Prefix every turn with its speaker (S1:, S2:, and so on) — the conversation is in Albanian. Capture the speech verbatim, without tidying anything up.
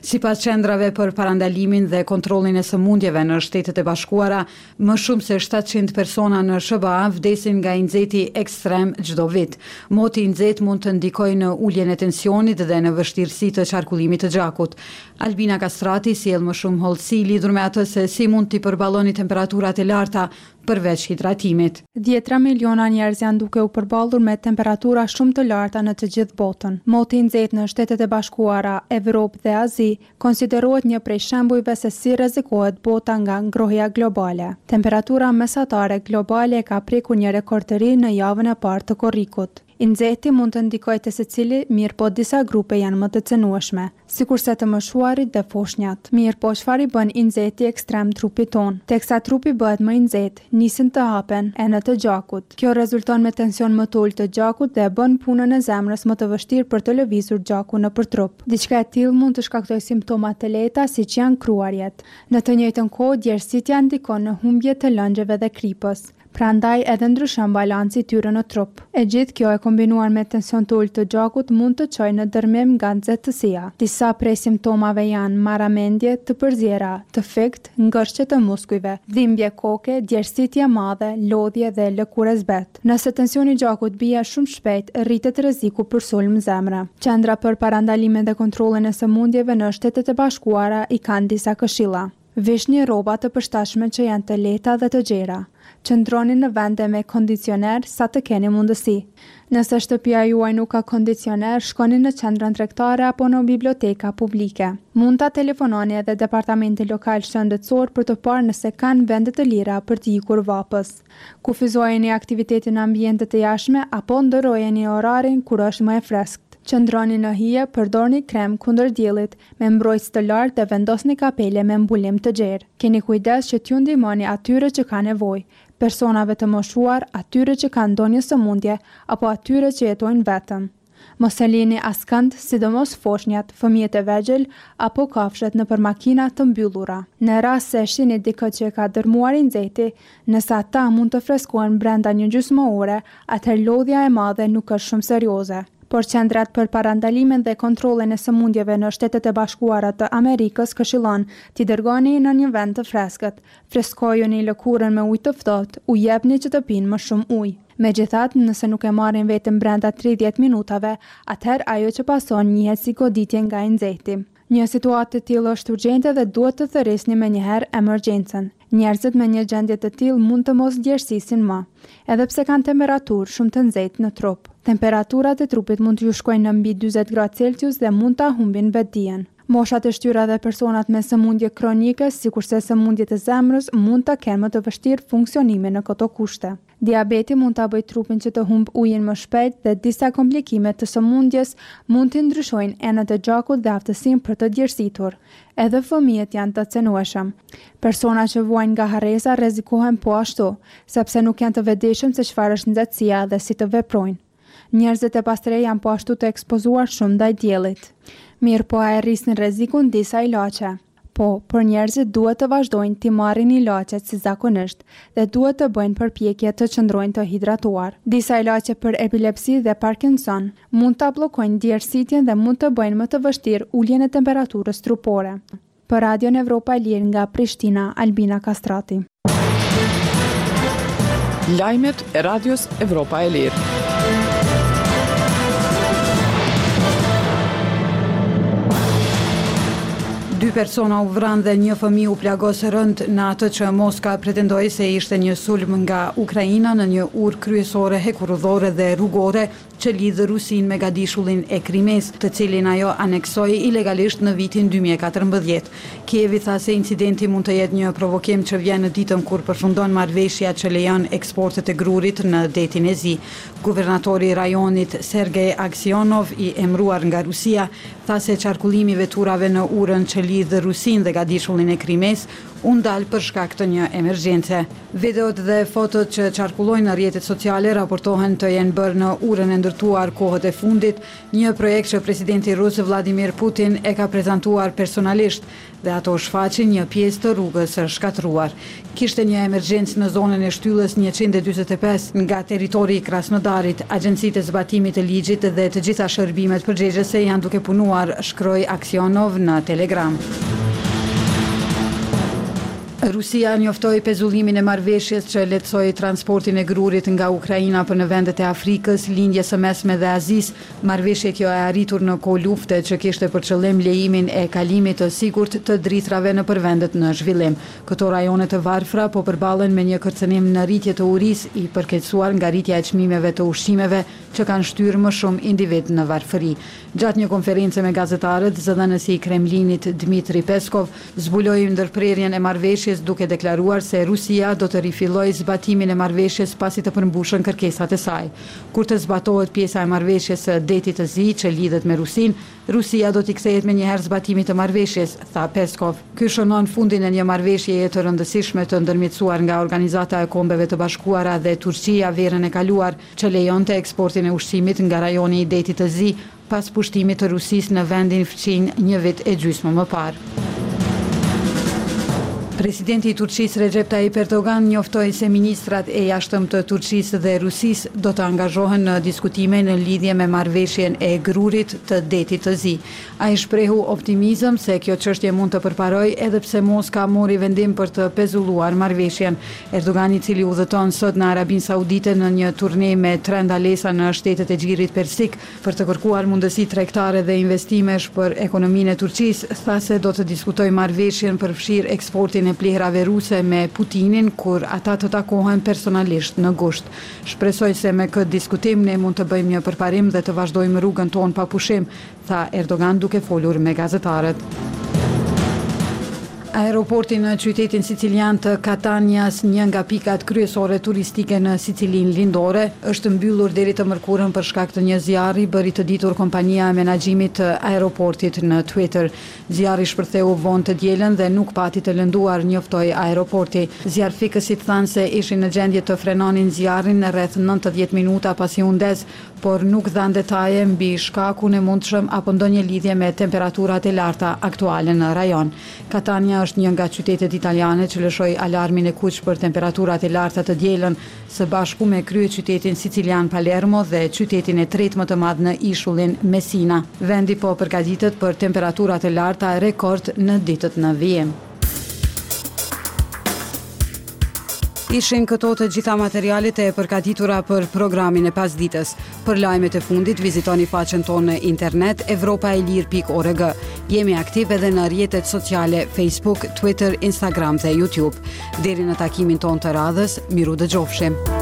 S1: Sipas qendrave për parandalimin dhe kontrollin e sëmundjeve në Shtetet e Bashkuara, më shumë se shtatëqind persona në S B A vdesin nga inxeti ekstrem çdo vit. Moti i nxehtë mund të ndikojë në uljen e tensionit dhe në vështirësi të qarkullimit të gjakut. Albina Kastrati sjell më shumë hollësi lidhur me atë se si mund t'i përballoni temperaturat e larta përveç hidratimit.
S2: Dhjetra miliona njerëz janë duke u përballur me temperatura shumë të larta në të gjithë botën. Moti i nxehtë në Shtetet e Bashkuara, Evropë dhe Azi konsiderohet një prej shembujve se si rrezikohet bota nga ngrohja globale. Temperatura mesatare globale ka prekur një rekord të ri në javën e parë të korrikut. I nxehti mund të ndikojë te secili, mirë po disa grupe janë më të cënueshme, sikurse të moshuarit dhe foshnjat. Mirë po çfarë i bën i nxehti ekstrem trupit ton? Teksa trupi bëhet më i nxehtë, nisin të hapen enët e gjakut. Kjo rezulton me tension më të ulët të gjakut dhe bën punën e zemrës më të vështirë për të lëvizur gjakun nëpër trup. Diçka e tillë mund të shkaktojë simptoma të lehta siç janë kruarjet. Në të njëjtën kohë, djersitja ndikon në humbje të lëngjeve dhe kripës. Prandaj edhe ndryshon balanci i tyre në trup. E gjithë kjo e kombinuar me tension të ulët të gjakut mund të çojë në dërmim nga nxehtësia. Disa prej simptomave janë marramendje të përzjera, të fikt, ngërshje të muskujve, dhimbje koke, djersitje e madhe, lodhje dhe lëkurë zbet. Nëse tensioni i gjakut bie shumë shpejt, rritet rreziku për sulm zemre. Qendra për parandalimin dhe kontrollin e sëmundjeve në Shtetet e Bashkuara i kanë disa këshilla. Vishni rroba të përshtatshme që janë të lehta dhe të gjera. Qëndroni në vende me kondicioner sa të keni mundësi. Nëse shtëpia juaj nuk ka kondicioner, shkoni në qendrën tregtare apo në biblioteka publike. Mund ta telefononi edhe departamentin lokal shëndetësor për të parë nëse kanë vende të lira për të ikur vapës. Kufizojeni aktivitetin në ambiente të jashtme apo ndërrojeni orarin kur është më e freskët. Qëndroni në hije, përdorni krem kundër diellit me mbrojtës të lartë dhe vendosni kapele me mbulim të gjerë. Keni kujdes që t'ju ndihmoni atyre që kanë nevojë, personave të moshuar, atyre që kanë ndonjë sëmundje apo atyre që jetojnë vetëm. Mos e lini askënd, sidomos foshnjat, fëmijët e vegjël apo kafshët nëpër makina të mbyllura. Në rast se shihni dikë që ka dërmuar i nxehti, nëse ata mund të freskohen brenda një gjysmë ore, atëherë lodhja e madhe nuk është shumë serioze. Por qendrat për parandalimin dhe kontrollin e sëmundjeve në Shtetet e Bashkuara të Amerikës këshillon t'i dërgoni në një vend të freskët, freskojuni lëkurën me ujë të ftohtë, u jepni që të pinë më shumë ujë. Megjithatë, nëse nuk e marrin veten brenda tridhjetë minutave, atëherë ajo që pason njihet si goditje nga i nxehti. Një situatë të tillë është urgjente dhe duhet të thërrisni menjëherë emergjencën. Njerëzit me një gjendje të tillë mund të mos djersisin më, edhe pse kanë temperaturë shumë të nxehtë në trup. Temperaturat e trupit mund t'ju shkojnë në mbi dyzet gradë Celsius dhe mund ta humbin vetdijen. Moshat e shtyra dhe personat me sëmundje kronike, sikurse sëmundjet e zemrës, mund ta kenë më të vështirë funksionimin në këto kushte. Diabeti mund ta bëjë trupin që të humb ujin më shpejt dhe disa komplikime të sëmundjes mund të ndryshojnë enët e gjakut dhe aftësinë për të djersitur. Edhe fëmijët janë të cënueshëm. Persona që vuajnë nga harresa rrezikohen po ashtu, sepse nuk janë të vetëdijshëm se çfarë është nxehtësia dhe si të veprojnë. Njerëzit e pastre janë po ashtu të ekspozuar shumë ndaj diellit. Mirë po a e rrisin rrezikun disa ilaçe. Po, për njerëzit duhet të vazhdojnë t'i marrin ilaçet si zakonisht dhe duhet të bëjnë përpjekje të qëndrojnë të hidratuar. Disa ilaçe për epilepsi dhe Parkinson mund ta bllokojnë djersitjen dhe mund të bëjnë më të vështirë uljen e temperaturës trupore. Për Radion Evropa e Lirë nga Prishtina, Albina Kastrati.
S3: Lajmet e Radios Evropa e Lirë.
S1: Dy persona u vranë dhe një fëmijë u plagos rënd në atë që Moska pretendoi se ishte një sulm nga Ukraina në një urë kryesore hekurudhore dhe rrugore që lidh Rusinë me gadishullin e Krimes, të cilin ajo aneksoi ilegalisht në vitin dy mijë e katërmbëdhjetë. Kievi tha se incidenti mund të jetë një provokim që vjen në ditën kur përfundon marrëveshja që lejon eksportet e grurit në detin e Zi. Guvernatori i rajonit Sergej Aksionov, i emëruar nga Rusia, tha se qarkullimi veturave në urën që lidh Rusinë dhe gadishullin e Krimes u ndal për shkak të një emergjence. Videot dhe fotot që qarkullojnë në rrjetet sociale raportohen të jenë bërë në urën e ndërtuar kohët e fundit, një projekt që presidenti rus Vladimir Putin e ka prezantuar personalisht dhe ato shfaqin një pjesë të rrugës së shkatruar. Kishte një emergjencë në zonën e shtyllës njëqind e dyzet e pesë nga territori i Krasnodarit. Agjencitë e zbatimit të ligjit dhe të gjitha shërbimet përgjegjëse janë duke punuar, shkroi Aksionov në Telegram. Rusia njoftoi pezullimin e marrëveshjes që lehtësoi transportin e grurit nga Ukraina për në vendet e Afrikës, lindjes së mesme dhe Azisë. Marrëveshje kjo e arritur në kohë lufte që kishte për qëllim lejimin e kalimit të sigurt të drithrave nëpër vendet në zhvillim. Këto rajone të varfra po përballen me një kërcënim në rritje të urisë i përkeqësuar nga rritja e çmimeve të ushqimeve që kanë shtyrë më shumë individ në varfëri. Gjatë një konferencë me gazetarët, zëdhënësi i Kremlinit Dmitri Peskov zbuloi ndërprerjen e marrëveshjes duke deklaruar se Rusia do të rifillojë zbatimin e marrëveshjes pasi të përmbushën kërkesat e saj. Kur të zbatohet pjesa e marrëveshjes së detit të zi që lidhet me Rusinë, Rusia do t'i kthehet me njëherë zbatimit të marrëveshjes, tha Peskov. Ky shënon fundin e një marrëveshjeje të rëndësishme të ndërmjetësuar nga Organizata e Kombeve të Bashkuara dhe Turqia verën e kaluar, që lejonte eksportin e ushqimit nga rajoni i detit të zi pas pushtimit të Rusisë në vendin fqin një vit e gjysmë më parë. Presidenti i Turqisë Recep Tayyip Erdogan njoftoi se ministrat e jashtëm të Turqisë dhe Rusisë do të angazhohen në diskutime në lidhje me marrëveshjen e grurit të detit të zi. Ai shprehu optimizëm se kjo çështje mund të përparojë edhe pse Moska mori vendim për të pezulluar marrëveshjen. Erdogan, i cili udhëton sot në Arabinë Saudite në një turne me tre ndalesa në shtetet e Xhirit Persik për të kërkuar mundësi tregtare dhe investimesh për ekonominë e Turqisë, tha se do të diskutojë marrëveshjen për fshir eksportin e plehrave ruse me Putinin kur ata të takohen personalisht në gusht. Shpresoj se me këtë diskutim ne mund të bëjmë një përparim dhe të vazhdojmë rrugën tonë pa pushim, tha Erdogan duke folur me gazetarët. Aeroporti në qytetin sicilian të Catanias, një nga pikat kryesore turistike në Sicilinë lindore, është mbyllur deri të mërkurën për shkak të një zjarri, bëri të ditur kompania e menaxhimit të aeroportit në Twitter. Zjarri shpërtheu vonë të dielën dhe nuk pati të lënduar, njoftoi aeroporti. Zjarrfikësit thanë se ishin në gjendje të frenonin zjarrin në rreth nëntëdhjetë minuta pasi u ndez, por nuk dhanë detaje mbi shkakun e mundshëm apo ndonjë lidhje me temperaturat e larta aktuale në rajon. Catania është një nga qytetet italiane që lëshoi alarmin e kuq për temperaturat e larta të dielën, së bashku me kryeqytetin sicilian Palermo dhe qytetin e tretë më të madh në ishullin Messina. Vendi po përgatitet për temperaturat e larta rekord në ditët në vijim. Ishin këto të gjitha materialet e përgatitura për programin e pasditës. Për lajmet e fundit, vizitoni faqen tonë në internet evropaelir pikë org. Jemi aktiv edhe në rrjetet sociale Facebook, Twitter, Instagram dhe YouTube. Deri në takimin tonë të radhës, miru dëgjofshim.